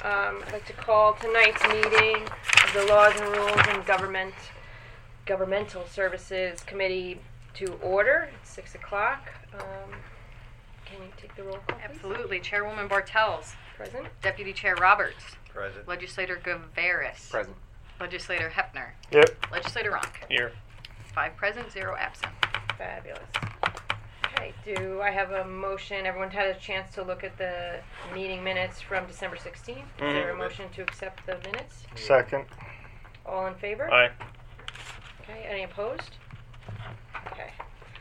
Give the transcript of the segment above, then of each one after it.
I'd like to call tonight's meeting of the Laws and Rules and Governmental Services Committee to order. It's 6 o'clock. Can you take the roll call, please? Absolutely. Chairwoman Bartels. Present. Deputy Chair Roberts. Present. Legislator Gavaris. Present. Legislator Hepner. Yep. Legislator Ronk. Here. 5 present, 0 absent. Fabulous. Okay, do I have a motion? Everyone had a chance to look at the meeting minutes from December 16th. Is there a motion to accept the minutes? Second. All in favor? Aye. Okay, any opposed? Okay.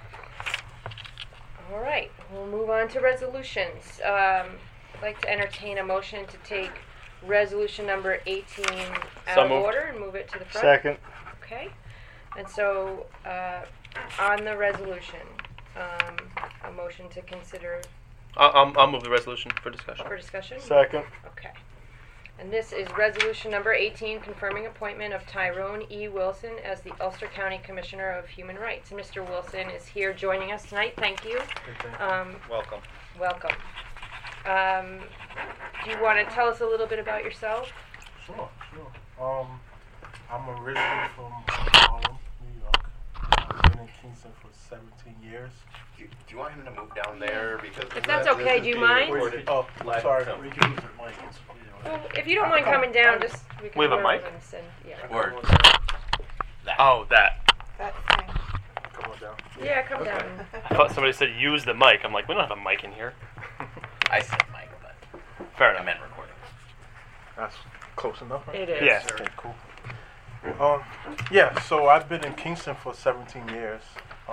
All right, we'll move on to resolutions. I'd like to entertain a motion to take resolution number 18 out So of moved. order and move it to the front. Second. Okay, and so on the resolution, a motion to consider I'll move the resolution for discussion. for discussion? Second. Okay. And this is resolution number 18, confirming appointment of Tyrone E. Wilson as the Ulster County Commissioner of Human Rights. Mr. Wilson is here joining us tonight. Thank you. Welcome. Welcome. Do you want to tell us a little bit about yourself? Sure. I'm originally from Harlem, New York. I've been in Kingston for 17 years. Do you want him to move down there? Because If that's okay, do you mind? Oh, sorry. Film. We can use the mic. Well, if you don't mind coming down, just we can We have a go mic? over this and- yeah. Or that. Oh, that. Come on down. Yeah, come down. I thought somebody said use the mic. I'm like, we don't have a mic in here. I said Mike, but Fair I enough. meant recording. That's close enough, right? It is. Yeah. Okay, cool. Yeah, so I've been in Kingston for 17 years.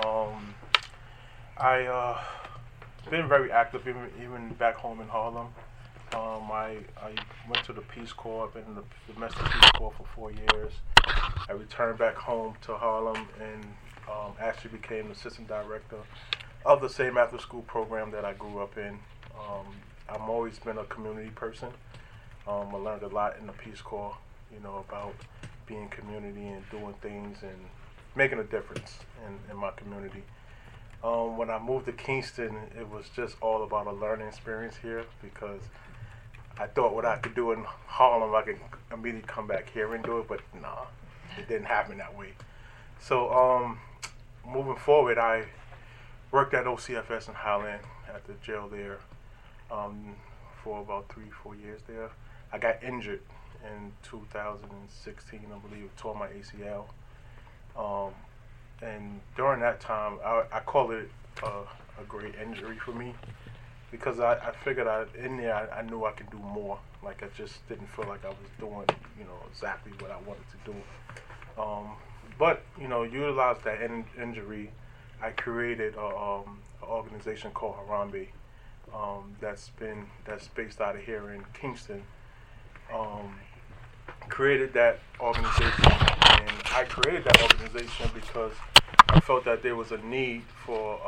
I been very active even back home in Harlem. I went to the Peace Corps. I've been in the domestic Peace Corps for 4 years. I returned back home to Harlem and actually became assistant director of the same after school program that I grew up in. I've always been a community person. I learned a lot in the Peace Corps, about being community and doing things and making a difference in my community. When I moved to Kingston, it was just all about a learning experience here because I thought what I could do in Harlem, I could immediately come back here and do it, but nah, it didn't happen that way. So moving forward, I worked at OCFS in Highland at the jail there for about 3-4 years there. I got injured in 2016, I believe, tore my ACL. And during that time, I call it a great injury for me because I figured in there I knew I could do more. Like I just didn't feel like I was doing, exactly what I wanted to do. But utilized that injury, I created an organization called Harambe that's based out of here in Kingston. Created that organization, and I created that organization because I felt that there was a need for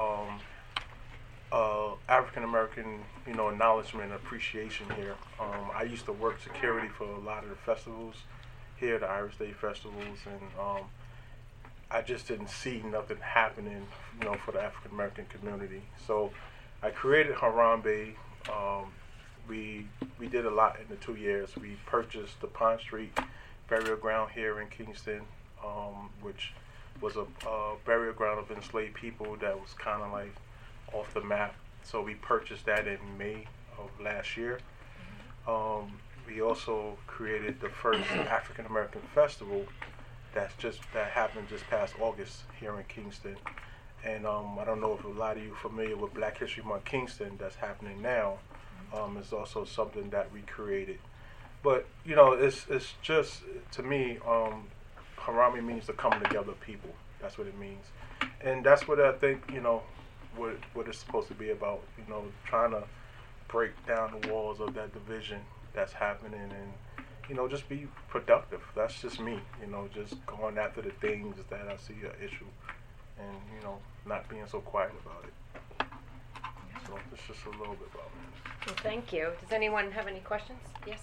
African American, acknowledgement and appreciation here. I used to work security for a lot of the festivals here, the Irish Day festivals, and I just didn't see nothing happening, for the African American community. So I created Harambe. We did a lot in the 2 years. We purchased the Pond Street burial ground here in Kingston, which was a burial ground of enslaved people that was kind of like off the map. So we purchased that in May of last year. We also created the first African American festival that happened just past August here in Kingston. And I don't know if a lot of you are familiar with Black History Month Kingston that's happening now. It's also something that we created. But, it's just, to me, Harambe means the coming together of people. That's what it means. And that's what I think, what it's supposed to be about, trying to break down the walls of that division that's happening and, just be productive. That's just me, just going after the things that I see an issue and, not being so quiet about it. So it's just a little bit about me. Well, thank you. Does anyone have any questions? Yes.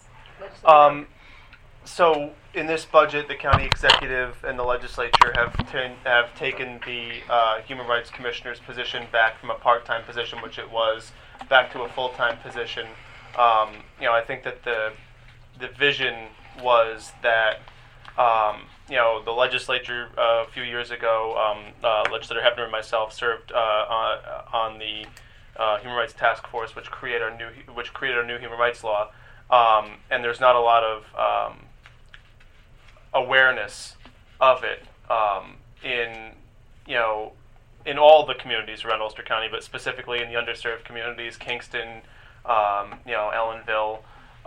So in this budget, the county executive and the legislature have taken the Human Rights Commissioner's position back from a part-time position, which it was, back to a full-time position. I think that the the vision was that the legislature a few years ago, Legislator Hebner and myself served on the Human Rights Task Force, which created our new human rights law, and there's not a lot of awareness of it in all the communities around Ulster County, but specifically in the underserved communities, Kingston, Ellenville.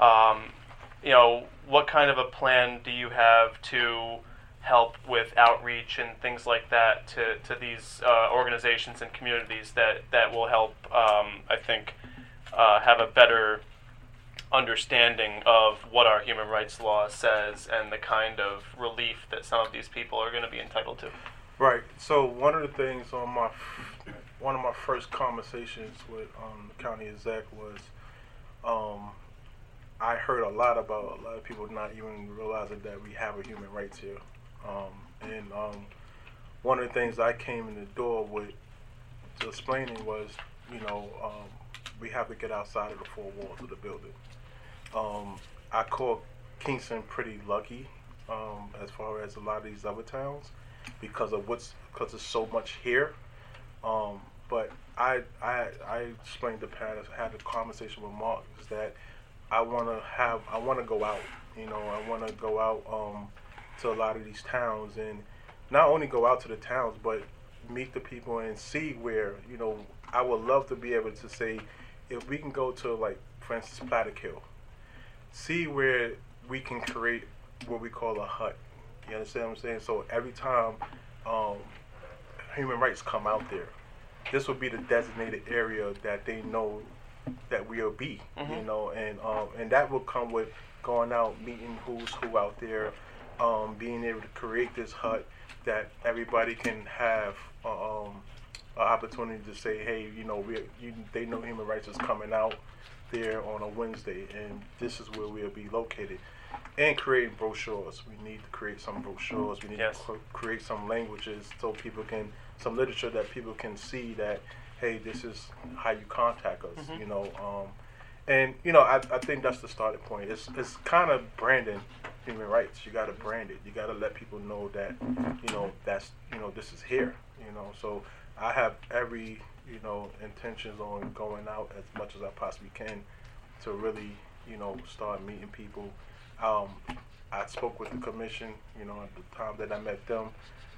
What kind of a plan do you have to help with outreach and things like that to these organizations and communities that will help, I think, have a better understanding of what our human rights law says and the kind of relief that some of these people are going to be entitled to? Right. So one of the things on one of my first conversations with the county exec was I heard a lot about a lot of people not even realizing that we have a human rights here. And one of the things I came in the door with to explaining was, we have to get outside of the four walls of the building. I call Kingston pretty lucky as far as a lot of these other towns because there's so much here. But I explained to Pat, I had a conversation with Mark, is that I want to go out. I want to go out to a lot of these towns and not only go out to the towns, but meet the people and see where, I would love to be able to say, if we can go to, like, for instance, Plattekill, see where we can create what we call a hut. You understand what I'm saying? So every time human rights come out there, this will be the designated area that they know that we'll be, and that will come with going out, meeting who's who out there, being able to create this hut that everybody can have an opportunity to say, hey, they know human rights is coming out there on a Wednesday, and this is where we'll be located. And creating brochures. We need to create some brochures. We need to create some languages so people can, some literature that people can see that, hey, this is how you contact us, And, I think that's the starting point. It's kind of branding human rights. You got to brand it. You got to let people know that, that's, this is here, So I have every, intentions on going out as much as I possibly can to really, start meeting people. I spoke with the commission, at the time that I met them.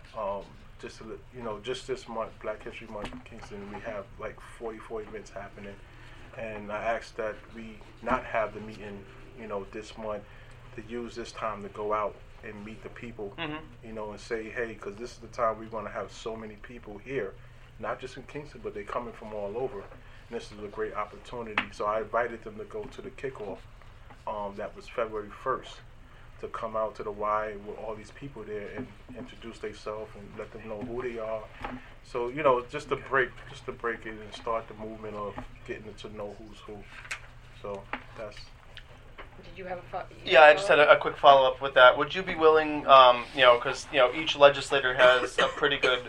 Just this month, Black History Month in Kingston, we have like 44 events happening. And I asked that we not have the meeting, this month, to use this time to go out and meet the people, and say, hey, because this is the time we're going to have so many people here, not just in Kingston, but they're coming from all over. And this is a great opportunity. So I invited them to go to the kickoff. That was February 1st, to come out to the Y with all these people there and introduce themselves and let them know who they are. So, just to break it and start the movement of getting to know who's who. So that's. Did you have a Yeah, I just had a quick follow-up with that. Would you be willing, because, each legislator has a pretty good,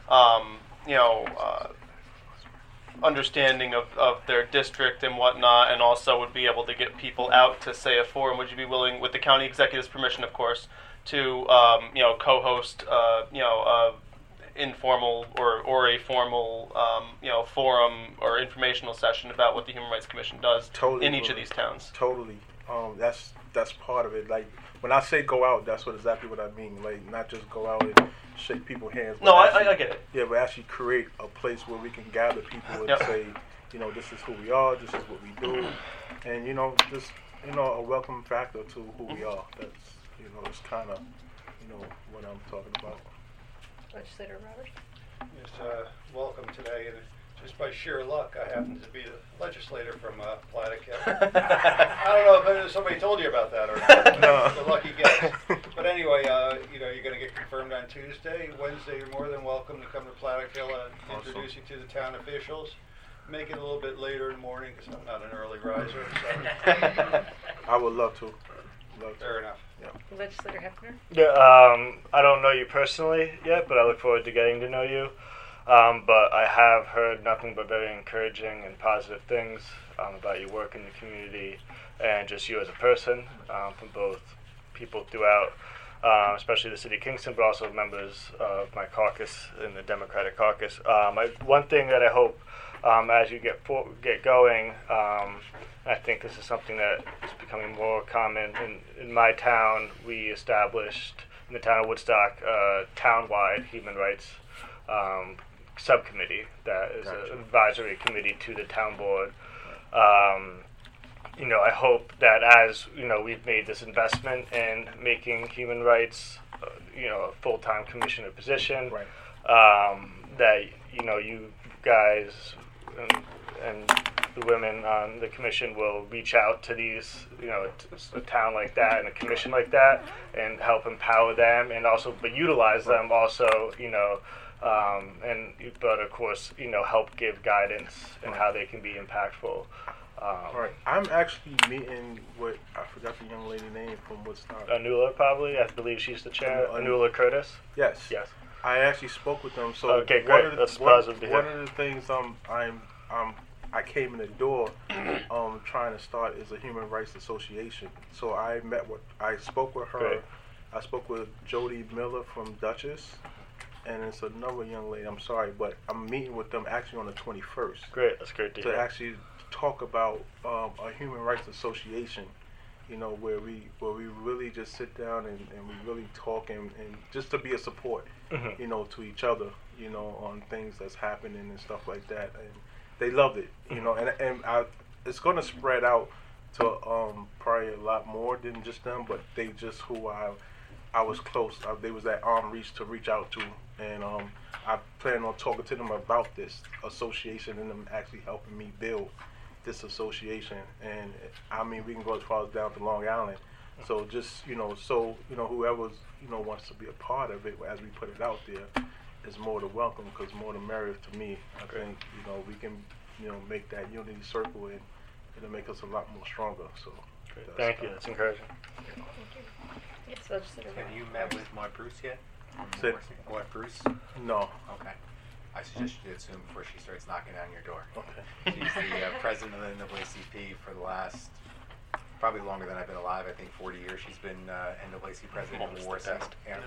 understanding of their district and whatnot, and also would be able to get people out to, say, a forum. Would you be willing, with the county executive's permission, of course, to, co-host, informal or a formal, forum or informational session about what the Human Rights Commission does in each of these towns? Totally. That's part of it. Like, when I say go out, that's exactly what I mean. Like, not just go out and shake people's hands. No, I get it. Yeah, but actually create a place where we can gather people and say, this is who we are, this is what we do, and just a welcome factor to who we are. That's it's kind of what I'm talking about. Legislator Roberts? Yes, welcome today, and just by sheer luck, I happen to be the legislator from Plattekill. I don't know if somebody told you about that or not. No. The lucky guess. But anyway, you're going to get confirmed on Tuesday. Wednesday, you're more than welcome to come to Plattekill and introduce you to the town officials. Make it a little bit later in the morning because I'm not an early riser. So. I would love to. Fair enough. Yeah. Legislator Hefner? Yeah, I don't know you personally yet, but I look forward to getting to know you. But I have heard nothing but very encouraging and positive things about your work in the community and just you as a person from both people throughout, especially the city of Kingston, but also members of my caucus in the Democratic caucus. One thing that I hope as you get going, I think this is something that is becoming more common in my town. We established in the town of Woodstock a town-wide human rights subcommittee that is an advisory committee to the town board. I hope that as we've made this investment in making human rights, a full-time commissioner position, Right. That you guys and the women on the commission will reach out to these, a town like that and a commission like that, and help empower them, and also but utilize them also, but of course, help give guidance and how they can be impactful. Right. I'm actually meeting with, I forgot the young lady name from Woodstock. Anula, probably. I believe she's the chair. Anula Curtis. Yes. Yes. I actually spoke with them. So Okay, great. That's positive to hear. One of the things I came in the door trying to start is a human rights association. So I spoke with her. Great. I spoke with Jody Miller from Dutchess, and it's another young lady. I'm sorry, but I'm meeting with them actually on the 21st. Great. That's great to To hear. actually talk about a human rights association, where we really just sit down and we really talk and just to be a support, Mhm. to each other, on things that's happening and stuff like that. And they loved it, it's going to spread out to probably a lot more than just them, but they just who I was close. They was at arm reach to reach out to, and I plan on talking to them about this association and them actually helping me build this association. And I mean, we can go as far as down to Long Island. So just whoever's wants to be a part of it as we put it out there is more than welcome, because more the merrier to me. I think we can make that unity circle, and it'll make us a lot more stronger. So Thank you. That's encouraging. Yes, legislator. Have you met with Maud Bruce yet? Sit. Maud Bruce? No. Okay. I suggest you do it soon before she starts knocking down your door. Okay. She's the president of the NAACP for the last, probably longer than I've been alive. I think 40 years she's been NAACP president in the Warsaw area.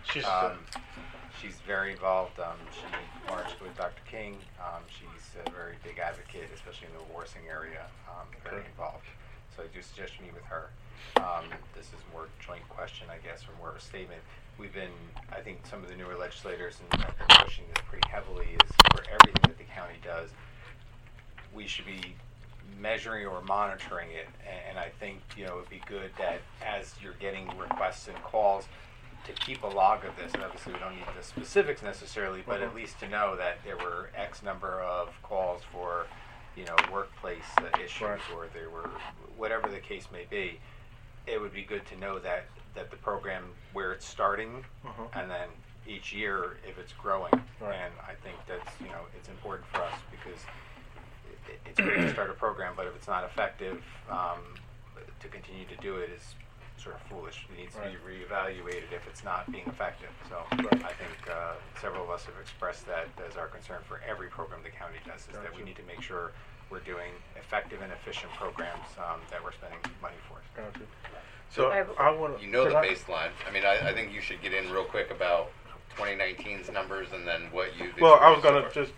She's very involved. She marched with Dr. King. She's a very big advocate, especially in the Warsaw area. Very involved. So I do suggest you meet with her. This is more joint question, I guess, or more of a statement. We've been, I think some of the newer legislators and have been pushing this pretty heavily, is for everything that the county does, we should be measuring or monitoring it. And I think, it would be good that as you're getting requests and calls, to keep a log of this. And obviously we don't need the specifics necessarily, but at least to know that there were X number of calls for, workplace issues, Right. or there were, whatever the case may be. It would be good to know that the program, where it's starting, and then each year if it's growing. Right. And I think that's, it's important for us, because it's great to start a program, but if it's not effective, to continue to do it is sort of foolish. It needs to be reevaluated if it's not being effective. So I think several of us have expressed that as our concern for every program the county does, is that we need to make sure we're doing effective and efficient programs that we're spending money for. Gotcha. So I- I want to. You know the baseline. I mean, I think you should get in real quick about 2019's numbers and then what you. Well, I was gonna just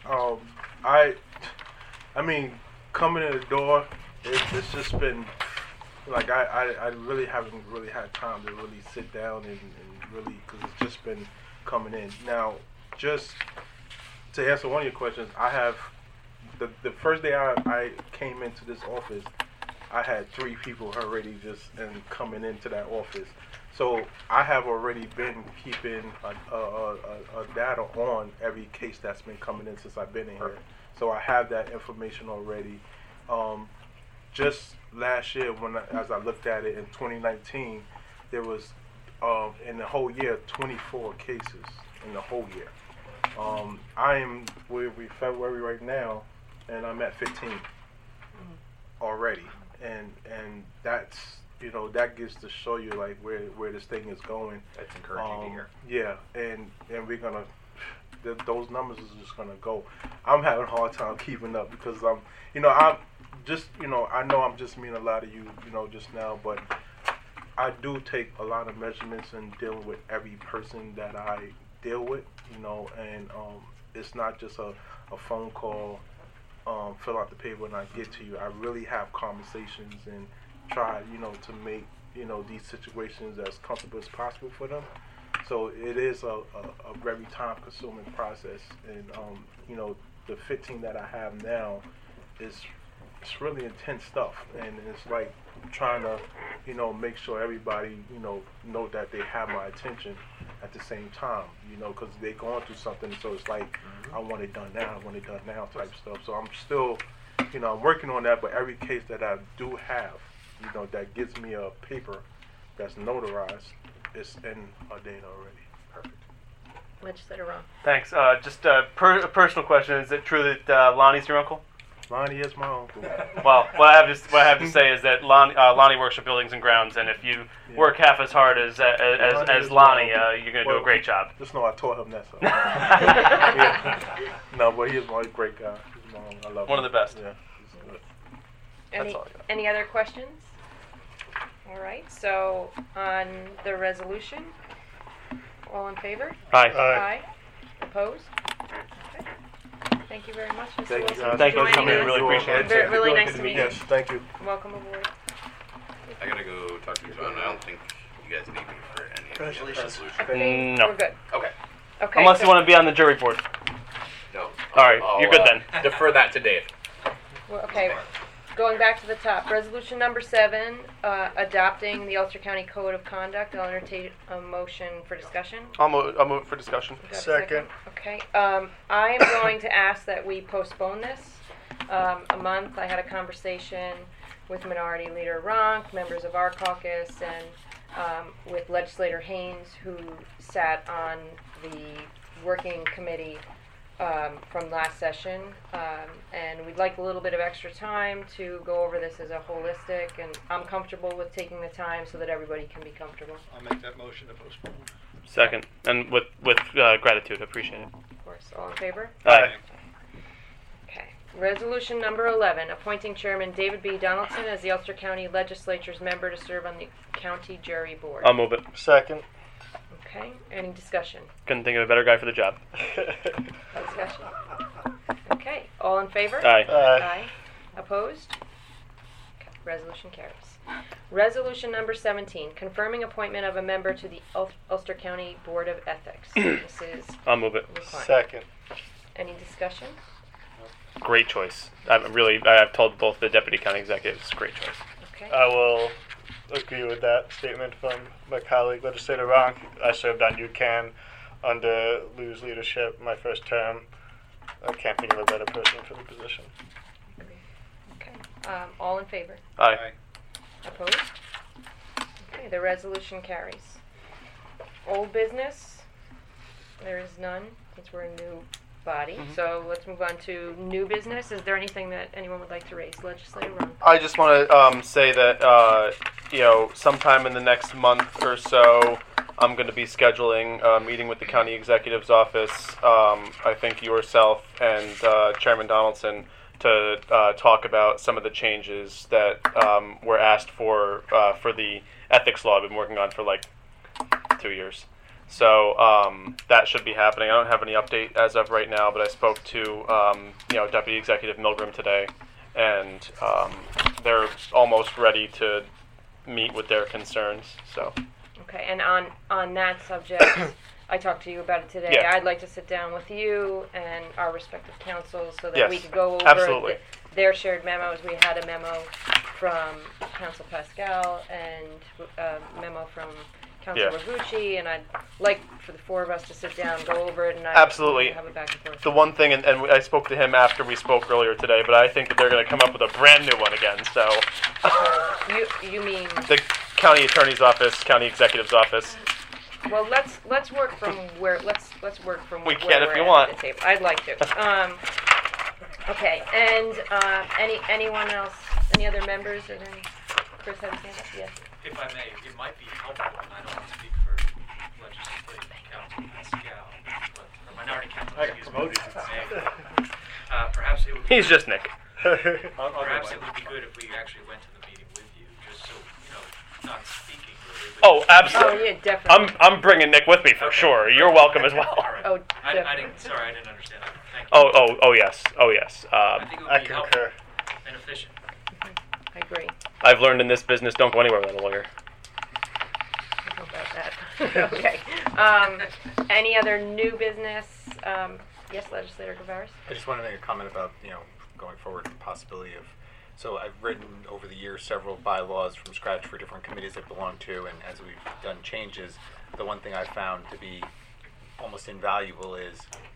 I mean, coming in the door, it's just been like I really haven't really had time to really sit down and really, because it's just been coming in. Now, just to answer one of your questions, I have the first day I came into this office, I had 3 people already just coming into that office. So I have already been keeping a data on every case that's been coming in since I've been in here. So I have that information already. Just last year, as I looked at it in 2019, there was in the whole year 24 cases in the whole year. We're February right now, and I'm at 15 already, and that's that gets to show you like where this thing is going. That's encouraging to hear. Yeah, and we're gonna those numbers is just gonna go. I'm having a hard time keeping up because I'm just, I know I'm just meeting a lot of you, just now, but I do take a lot of measurements in dealing with every person that I deal with, and it's not just a phone call, fill out the paper and I get to you. I really have conversations and try, to make, these situations as comfortable as possible for them. So it is a very time-consuming process, and the 15 that I have now it's really intense stuff, and it's like trying to make sure everybody know that they have my attention at the same time, because they're going through something. So it's like I want it done now, type stuff. So I'm still I'm working on that, but every case that I do have that gives me a paper that's notarized, it's in our data already. Perfect. Legislator Ron. Thanks. Just a personal question. Is it true that Lonnie's your uncle? Lonnie is my uncle. Well, what I have to say is that Lonnie works for Buildings and Grounds, and if you work half as hard as Lonnie, you're going to do a great job. Just know I taught him that. So. Yeah. No, but he's a great guy. I love him. One of the best. Yeah, he's good. That's all I got. Any other questions? All right. So on the resolution, all in favor? Aye. Aye. Opposed? Okay. Thank you very much, Mr. Thank you, Wilson. guys. Thank you for joining coming in. us. Really appreciate it. Really nice to meet you. Yes, thank you. Welcome aboard. I gotta go talk to John. I don't think you guys need me for any of the resolution. Okay, No. we're good. Okay. Okay. Unless so- you want to be on the jury board. No. All right, I'll, you're good then. Defer that to Dave. Well, okay, going back to the top. Resolution number 7, adopting the Ulster County Code of Conduct. I'll entertain a motion for discussion. I'll move it for discussion. Do I have a Second. Okay. I am going to ask that we postpone this a month. I had a conversation with Minority Leader Ronk, members of our caucus, and with Legislator Haynes, who sat on the working committee from last session, and we'd like a little bit of extra time to go over this as a holistic, and I'm comfortable with taking the time so that everybody can be comfortable. I'll make that motion to postpone. Second, and with gratitude, appreciate it. Of course, all in favor? Aye. Okay. Resolution number 11, appointing Chairman David B. Donaldson as the Ulster County Legislature's member to serve on the County Jury Board. I'll move it. Second. Okay, any discussion? Couldn't think of a better guy for the job. Discussion. Okay, all in favor? Aye. Aye. Opposed? Okay, resolution carries. Resolution number 17, confirming appointment of a member to the Ulster County Board of Ethics. This is I'll move it. required. Second. Any discussion? Great choice. I've told both the deputy county executives, it's a great choice. Okay. I will agree with that statement from my colleague, Legislator Ronk. I served on UCAN under Lou's leadership my first term. I can't think of a better person for the position. Okay. All in favor? Aye. Opposed? Okay, the resolution carries. Old business, there is none, since we're a new body. So let's move on to new business. Is there anything that anyone would like to raise? Legislator Ron. I just want to say that, sometime in the next month or so, I'm going to be scheduling a meeting with the county executive's office. I think yourself and Chairman Donaldson to talk about some of the changes that were asked for the ethics law I've been working on for like 2 years. So that should be happening. I don't have any update as of right now, but I spoke to Deputy Executive Milgram today, and they're almost ready to meet with their concerns. So. Okay, and on that subject, I talked to you about it today. Yeah. I'd like to sit down with you and our respective councils so that Yes, we could go over absolutely. Their shared memos. We had a memo from Council Pascal and a memo from Council Yeah. Ragucci, and I'd like for the four of us to sit down, go over it, and Absolutely. have a back and forth. The one thing, and I spoke to him after we spoke earlier today, but I think that they're going to come up with a brand new one again. So, You mean? the county attorney's office, county executive's office. Well, let's work from where let's work from We where can if we're you at want. the table. I'd like to. Okay, and anyone else? Any other members? Or any? Chris has his hand up. Yes. If I may, it might be helpful, and I don't want to speak for legislative council Pascal, but from my minority council, excuse me. Perhaps it would be He's just Nick. perhaps it would be good if we actually went to the meeting with you, just so, not speaking really. But Oh, absolutely. Oh, yeah, definitely. I'm bringing Nick with me for Okay. sure. You're welcome as well. All right. Oh, I definitely. didn't understand that. Thank you. Oh yes. I think it would I be helpful concur. and efficient. I agree. I've learned in this business, don't go anywhere without a lawyer. How about that? Okay. Any other new business? Yes, Legislator Gavaris? I just want to make a comment about, going forward, the possibility of, so I've written over the years several bylaws from scratch for different committees I belong to, and as we've done changes, the one thing I found to be almost invaluable is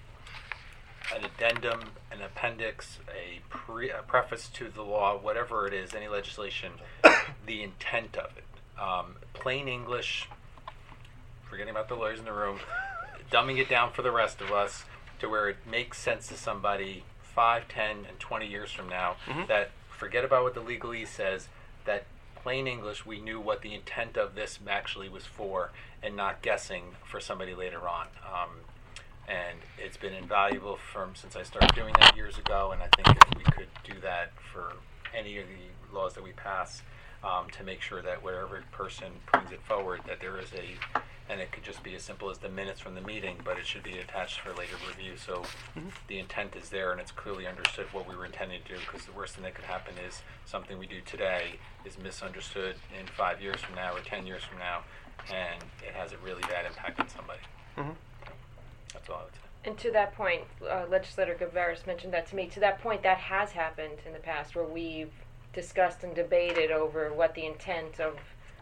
an addendum, an appendix, a preface to the law, whatever it is, any legislation, the intent of it. Plain English, forgetting about the lawyers in the room, dumbing it down for the rest of us to where it makes sense to somebody 5, 10, and 20 years from now, that forget about what the legalese says, that plain English, we knew what the intent of this actually was for, and not guessing for somebody later on. And it's been invaluable since I started doing that years ago, and I think if we could do that for any of the laws that we pass, to make sure that whatever person brings it forward, that there is and it could just be as simple as the minutes from the meeting, but it should be attached for later review, so the intent is there and it's clearly understood what we were intending to do, because the worst thing that could happen is something we do today is misunderstood in 5 years from now or 10 years from now, and it has a really bad impact on somebody. That's all I would say. And to that point, Legislator Gavaris mentioned that to me. To that point, that has happened in the past where we've discussed and debated over what the intent of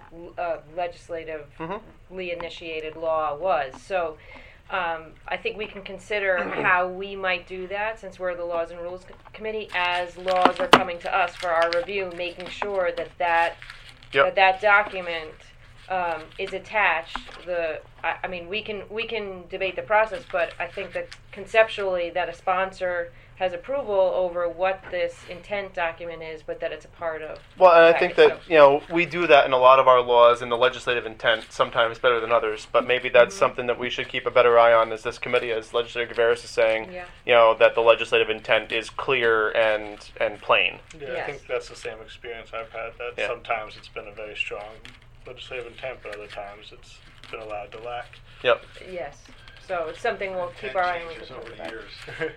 legislatively initiated law was. So I think we can consider how we might do that, since we're the Laws and Rules Committee, as laws are coming to us for our review, making sure that document is attached. I mean, we can debate the process, but I think that conceptually that a sponsor has approval over what this intent document is, but that it's a part of. Well, and the I think package. that, we do that in a lot of our laws, and the legislative intent sometimes better than others, but maybe that's something that we should keep a better eye on as this committee, as Legislator Gavaris is saying, that the legislative intent is clear and plain. Yeah, Yes. I think that's the same experience I've had, that sometimes it's been a very strong legislative intent, but other times it's been allowed to lack. Yep. Yes. So it's something we'll keep our eye on. Changes over the years.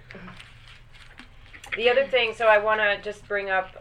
The other thing, so I want to just bring up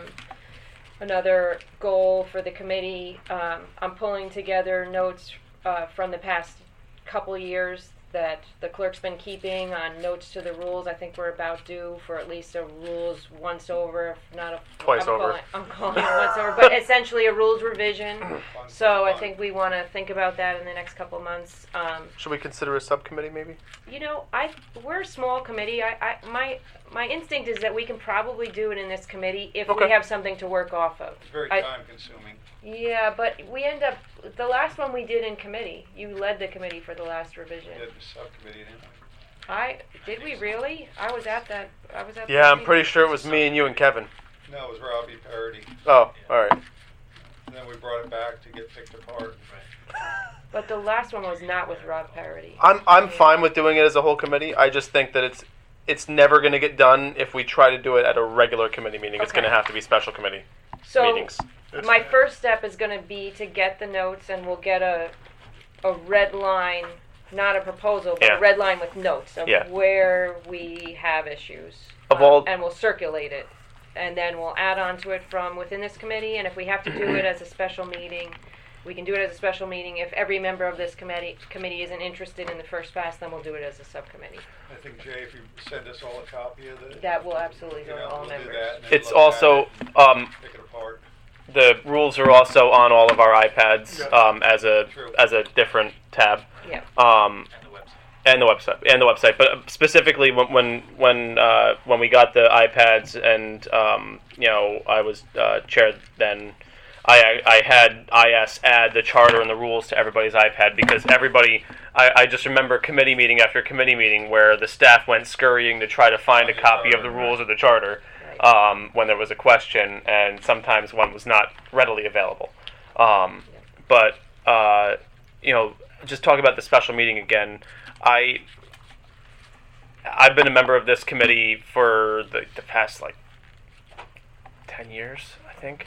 another goal for the committee. I'm pulling together notes from the past couple years that the clerk's been keeping on notes to the rules. I think we're about due for at least a rules once over, if not a Twice over. I'm calling it once over, but essentially a rules revision. So I think we want to think about that in the next couple of months. Should we consider a subcommittee, maybe? We're a small committee. My instinct is that we can probably do it in this committee if Okay. we have something to work off of. It's very time consuming. Yeah, but we end up, the last one we did in committee, you led the committee for the last revision. We did the subcommittee, didn't we? Did we really? I was at that Yeah, I'm meeting. pretty sure it was me and you and Kevin. No, it was Robbie Parody. Oh, all right. And then we brought it back to get picked apart. But the last one was not with Rob Parody. I'm fine with doing it as a whole committee. I just think that it's never going to get done if we try to do it at a regular committee meeting. It's going to have to be special committee meetings. My first step is going to be to get the notes, and we'll get a red line, not a proposal, but a red line with notes of where we have issues. And we'll circulate it. And then we'll add on to it from within this committee, and if we have to do it as a special meeting, we can do it as a special meeting. If every member of this committee isn't interested in the first pass, then we'll do it as a subcommittee. I think, Jay, if you send us all a copy of the... That will absolutely go to all we'll members. do that, and then It's look also... at it, pick it apart. The rules are also on all of our iPads as a different tab. Yeah. And the website. But specifically when we got the iPads and I was chair then, I had IS add the charter and the rules to everybody's iPad, because everybody, I just remember committee meeting after committee meeting where the staff went scurrying to try to find a copy of the rules of the charter. When there was a question, and sometimes one was not readily available. But just talk about the special meeting again. I've been a member of this committee for the past 10 years, I think.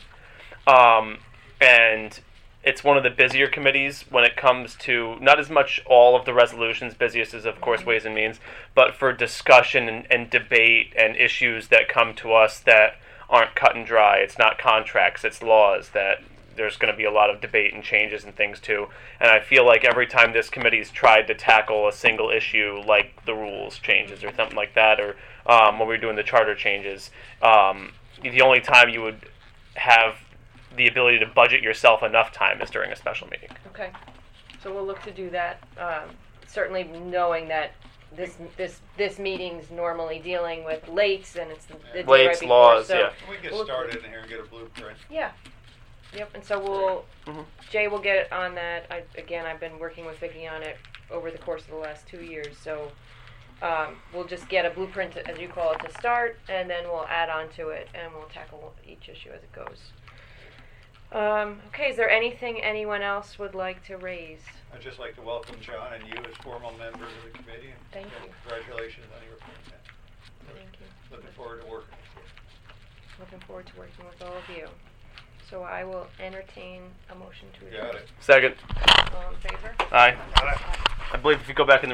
And it's one of the busier committees when it comes to not as much all of the resolutions. Busiest is, of course, Ways and Means, but for discussion and debate and issues that come to us that aren't cut and dry. It's not contracts, it's laws that there's going to be a lot of debate and changes and things too. And I feel like every time this committee's tried to tackle a single issue, like the rules changes or something like that, or when we're doing the charter changes, the only time you would have the ability to budget yourself enough time is during a special meeting. Okay, so we'll look to do that. Certainly knowing that this meeting's normally dealing with lates and it's the day right Lates, before, laws, so yeah. We get we'll- started in here and get a blueprint. Yeah. Yep. And so Jay will get on that. I've been working with Vicki on it over the course of the last 2 years. So we'll just get a blueprint, as you call it, to start, and then we'll add on to it, and we'll tackle each issue as it goes. Okay. Is there anything anyone else would like to raise? I'd just like to welcome John and you as formal members of the committee. And Thank you. Congratulations on your appointment. Thank you. Looking forward to working with you. Looking forward to working with all of you. So I will entertain a motion to adjourn. Got it. Second. All in favor? Aye. I believe if you go back in the